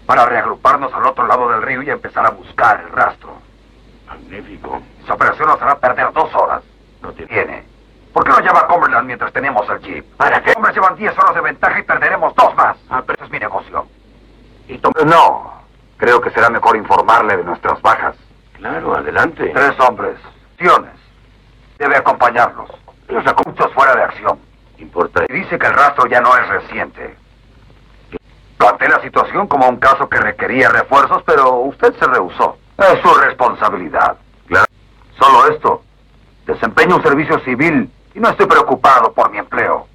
para reagruparnos al otro lado del río y empezar a buscar el rastro. Magnífico. Esa operación nos hará perder 2 horas. No te Tiene. ¿Por qué no lleva a Cumberland mientras tenemos el jeep? ¿Para qué? Los hombres llevan 10 horas de ventaja y perderemos 2 más. Pero Ese es mi negocio. ¿y No. Creo que será mejor informarle de nuestras bajas. Claro, adelante. 3 hombres. Acciones. Debe acompañarlos. Los sacó muchos fuera de acción. Importa. Y dice que el rastro ya no es reciente. Planteé la situación como un caso que requería refuerzos, pero usted se rehusó. Es su responsabilidad. Claro. Solo esto. Desempeño un servicio civil y no estoy preocupado por mi empleo.